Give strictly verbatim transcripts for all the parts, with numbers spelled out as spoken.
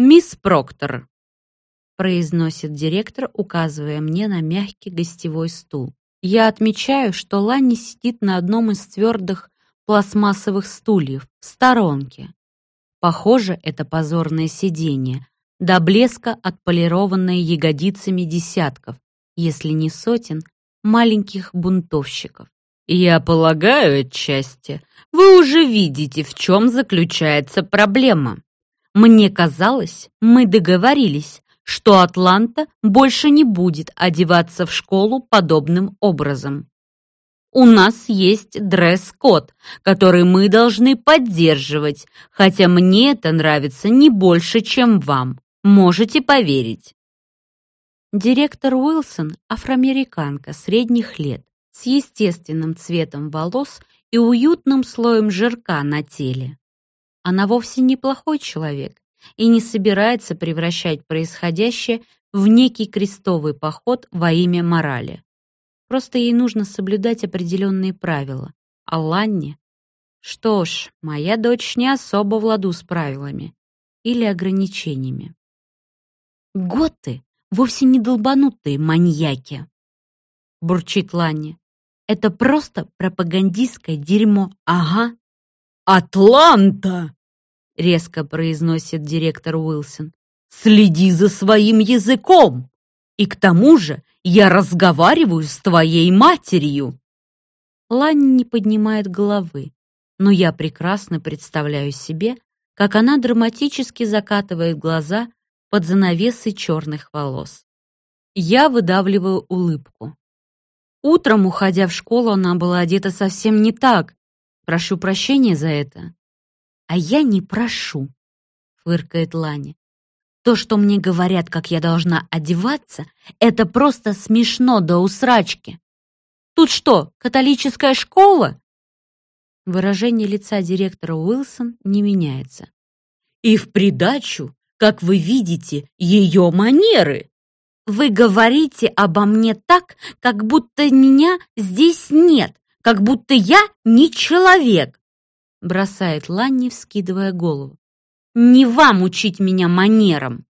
«Мисс Проктор», — произносит директор, указывая мне на мягкий гостевой стул. Я отмечаю, что Ланни сидит на одном из твердых пластмассовых стульев в сторонке. Похоже, это позорное сиденье, до блеска отполированное ягодицами десятков, если не сотен, маленьких бунтовщиков. «Я полагаю, отчасти, вы уже видите, в чем заключается проблема. Мне казалось, мы договорились, что Атланта больше не будет одеваться в школу подобным образом. У нас есть дресс-код, который мы должны поддерживать, хотя мне это нравится не больше, чем вам. Можете поверить». Директор Уилсон – афроамериканка средних лет, с естественным цветом волос и уютным слоем жирка на теле. Она вовсе неплохой человек и не собирается превращать происходящее в некий крестовый поход во имя морали. Просто ей нужно соблюдать определенные правила. А Ланни? Что ж, моя дочь не особо в ладу с правилами или ограничениями. «Готы вовсе не долбанутые маньяки», — бурчит Ланни. «Это просто пропагандистское дерьмо, ага». «Атланта!» — резко произносит директор Уилсон. «Следи за своим языком! И к тому же я разговариваю с твоей матерью!» Ланни не поднимает головы, но я прекрасно представляю себе, как она драматически закатывает глаза под занавесой черных волос. Я выдавливаю улыбку. Утром, уходя в школу, она была одета совсем не так. Прошу прощения за это. «А я не прошу», — фыркает Ланни. «То, что мне говорят, как я должна одеваться, это просто смешно до усрачки. Тут что, католическая школа?» Выражение лица директора Уилсон не меняется. «И в придачу, как вы видите, ее манеры. Вы говорите обо мне так, как будто меня здесь нет, как будто я не человек», бросает Ланни, вскидывая голову. «Не вам учить меня манерам!»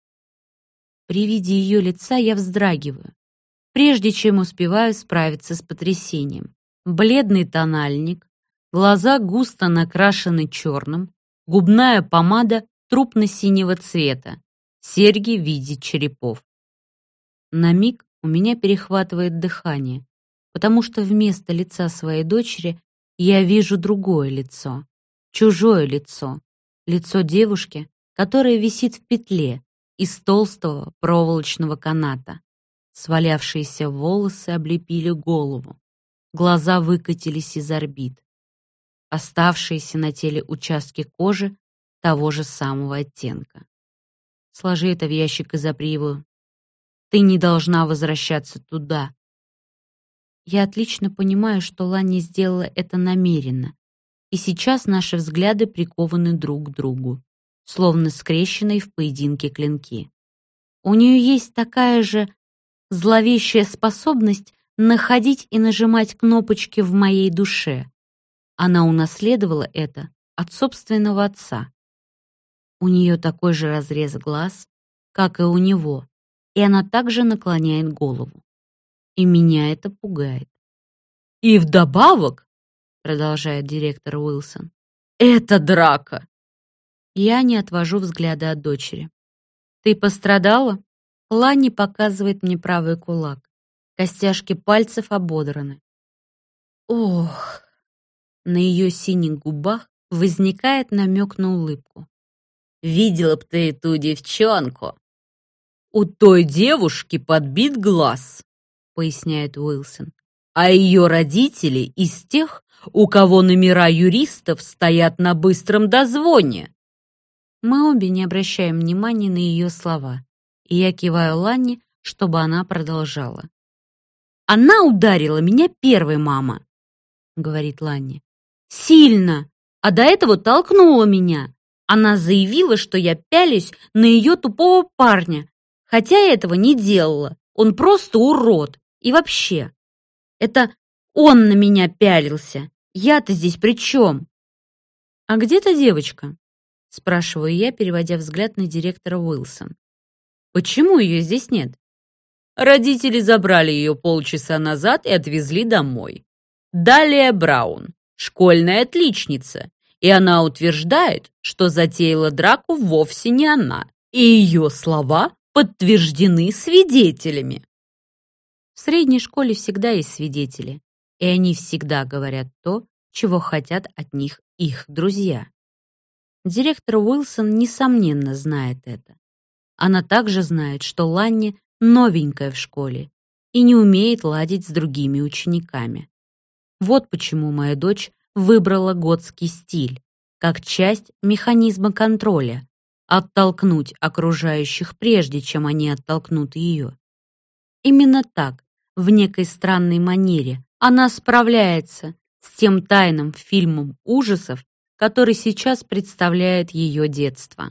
При виде ее лица я вздрагиваю, прежде чем успеваю справиться с потрясением. Бледный тональник, глаза густо накрашены черным, губная помада трупно-синего цвета, серьги в виде черепов. На миг у меня перехватывает дыхание, потому что вместо лица своей дочери я вижу другое лицо, чужое лицо, лицо девушки, которая висит в петле из толстого проволочного каната. Свалявшиеся волосы облепили голову, глаза выкатились из орбит. Оставшиеся на теле участки кожи того же самого оттенка. «Сложи это в ящик и запри его. Ты не должна возвращаться туда». Я отлично понимаю, что Ланни сделала это намеренно, и сейчас наши взгляды прикованы друг к другу, словно скрещенные в поединке клинки. У нее есть такая же зловещая способность находить и нажимать кнопочки в моей душе. Она унаследовала это от собственного отца. У нее такой же разрез глаз, как и у него, и она также наклоняет голову. И меня это пугает. «И вдобавок, — продолжает директор Уилсон, — это драка!» Я не отвожу взгляда от дочери. «Ты пострадала?» Ланни показывает мне правый кулак. Костяшки пальцев ободраны. Ох! На ее синих губах возникает намек на улыбку. «Видела б ты эту девчонку!» «У той девушки подбит глаз», — поясняет Уилсон. «А ее родители из тех, у кого номера юристов стоят на быстром дозвоне». Мы обе не обращаем внимания на ее слова, и я киваю Ланни, чтобы она продолжала. «Она ударила меня первой, мама», — говорит Ланни. «Сильно, а до этого толкнула меня. Она заявила, что я пялюсь на ее тупого парня, хотя я этого не делала. Он просто урод. И вообще, это он на меня пялился. Я-то здесь при чем?» «А где та девочка?» спрашиваю я, переводя взгляд на директора Уилсон. Почему ее здесь нет? Родители забрали ее полчаса назад и отвезли домой. Далее Браун, школьная отличница, и она утверждает, что затеяла драку вовсе не она, и ее слова подтверждены свидетелями. В средней школе всегда есть свидетели, и они всегда говорят то, чего хотят от них их друзья. Директор Уилсон, несомненно, знает это. Она также знает, что Ланни новенькая в школе и не умеет ладить с другими учениками. Вот почему моя дочь выбрала готский стиль, как часть механизма контроля, оттолкнуть окружающих, прежде чем они оттолкнут ее. Именно так, в некой странной манере, она справляется с тем тайным фильмом ужасов, который сейчас представляет ее детство.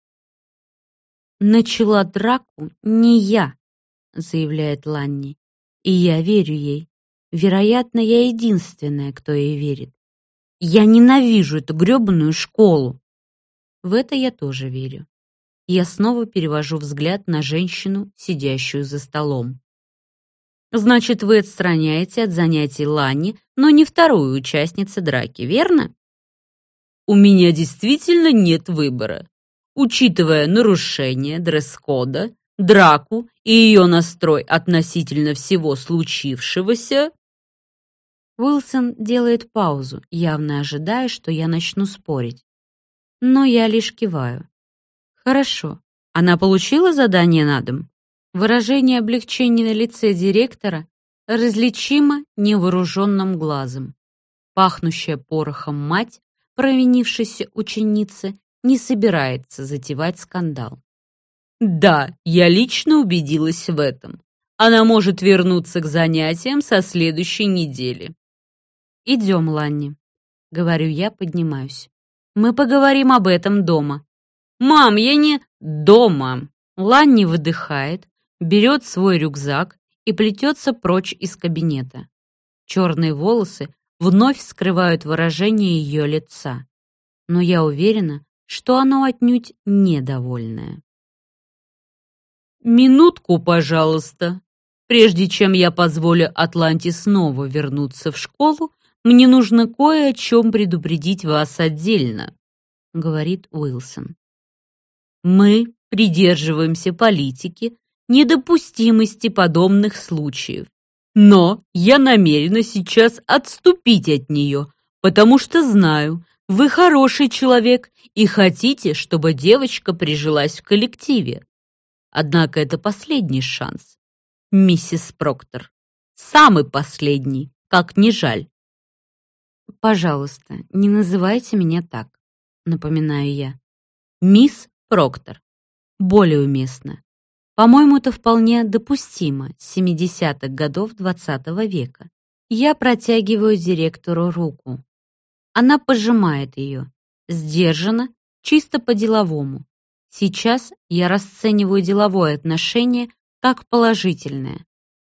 «Начала драку не я», — заявляет Ланни, и я верю ей. Вероятно, я единственная, кто ей верит. Я ненавижу эту грёбаную школу. В это я тоже верю. Я снова перевожу взгляд на женщину, сидящую за столом. Значит, вы отстраняете от занятий Ланни, но не вторую участницу драки, верно? У меня действительно нет выбора. Учитывая нарушение дресс-кода, драку и ее настрой относительно всего случившегося... Уилсон делает паузу, явно ожидая, что я начну спорить. Но я лишь киваю. Хорошо. Она получила задание на дом? Выражение облегчения на лице директора различимо невооруженным глазом. Пахнущая порохом мать провинившейся ученицы не собирается затевать скандал. Да, я лично убедилась в этом. Она может вернуться к занятиям со следующей недели. «Идем, Ланни», — говорю я, поднимаюсь. «Мы поговорим об этом дома». «Мам, я не дома». Ланни выдыхает, берет свой рюкзак и плетется прочь из кабинета. Черные волосы вновь скрывают выражение ее лица, но я уверена, что оно отнюдь недовольное. «Минутку, пожалуйста. Прежде чем я позволю Атланте снова вернуться в школу, мне нужно кое о чем предупредить вас отдельно», — говорит Уилсон. «Мы придерживаемся политики недопустимости подобных случаев, но я намерена сейчас отступить от нее, потому что знаю, вы хороший человек и хотите, чтобы девочка прижилась в коллективе. Однако это последний шанс, миссис Проктор. Самый последний, как ни жаль». «Пожалуйста, не называйте меня так», — напоминаю я. «Мисс Проктор. Более уместно. По-моему, это вполне допустимо с семидесятых годов двадцатого века. Я протягиваю директору руку. Она пожимает ее, сдержанно, чисто по-деловому. Сейчас я расцениваю деловое отношение как положительное.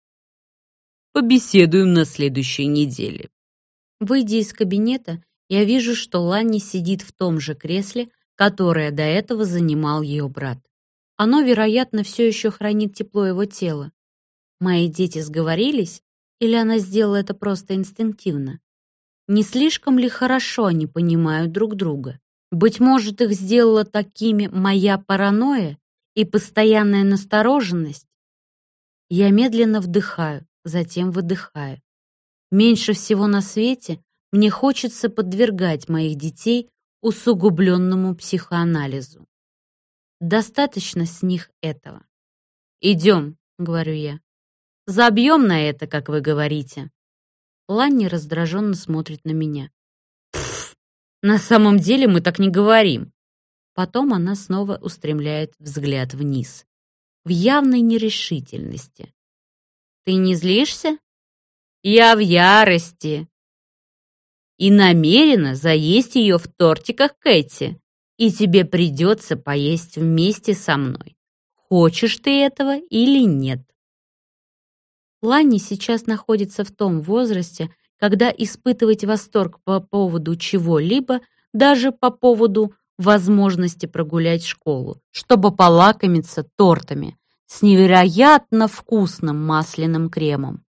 Побеседуем на следующей неделе. Выйдя из кабинета, я вижу, что Ланни сидит в том же кресле, которое до этого занимал ее брат. Оно, вероятно, все еще хранит тепло его тела. Мои дети сговорились, или она сделала это просто инстинктивно? Не слишком ли хорошо они понимают друг друга? Быть может, их сделала такими моя паранойя и постоянная настороженность? Я медленно вдыхаю, затем выдыхаю. Меньше всего на свете мне хочется подвергать моих детей усугубленному психоанализу. Достаточно с них этого. «Идем», — говорю я. «Забьем на это, как вы говорите». Ланни раздраженно смотрит на меня. «Пф, на самом деле мы так не говорим». Потом она снова устремляет взгляд вниз, в явной нерешительности. «Ты не злишься?» «Я в ярости». «И намерена заесть ее в тортиках Кэти. И тебе придется поесть вместе со мной. Хочешь ты этого или нет?» Ланни сейчас находится в том возрасте, когда испытывать восторг по поводу чего-либо, даже по поводу возможности прогулять школу, чтобы полакомиться тортами с невероятно вкусным масляным кремом.